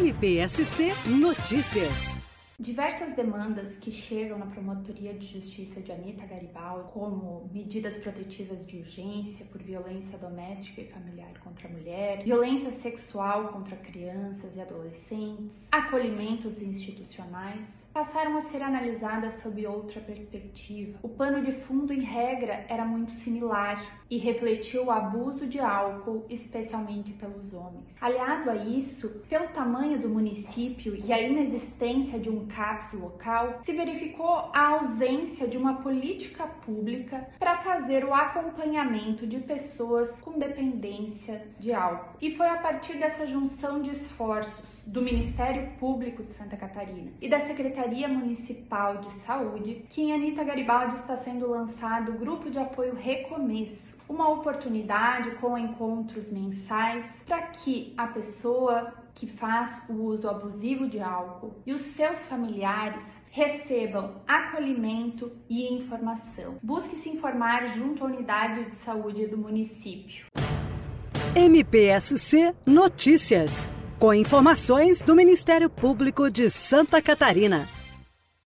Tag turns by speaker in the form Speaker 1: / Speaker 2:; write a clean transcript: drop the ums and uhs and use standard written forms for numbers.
Speaker 1: MPSC Notícias.
Speaker 2: Diversas demandas que chegam na Promotoria de Justiça de Anita Garibaldi, como medidas protetivas de urgência por violência doméstica e familiar contra a mulher, violência sexual contra crianças e adolescentes, acolhimentos institucionais, passaram a ser analisadas sob outra perspectiva. O pano de fundo, em regra, era muito similar e refletiu o abuso de álcool, especialmente pelos homens. Aliado a isso, pelo tamanho do município e a inexistência de um CAPS local, se verificou a ausência de uma política pública para fazer o acompanhamento de pessoas com dependência de álcool. E foi a partir dessa junção de esforços do Ministério Público de Santa Catarina e da Secretaria Municipal de Saúde que em Anita Garibaldi está sendo lançado o Grupo de Apoio Recomeço, uma oportunidade com encontros mensais para que a pessoa que faz o uso abusivo de álcool e os seus familiares recebam acolhimento e informação. Busque se informar junto à unidade de saúde do município.
Speaker 1: MPSC Notícias, com informações do Ministério Público de Santa Catarina.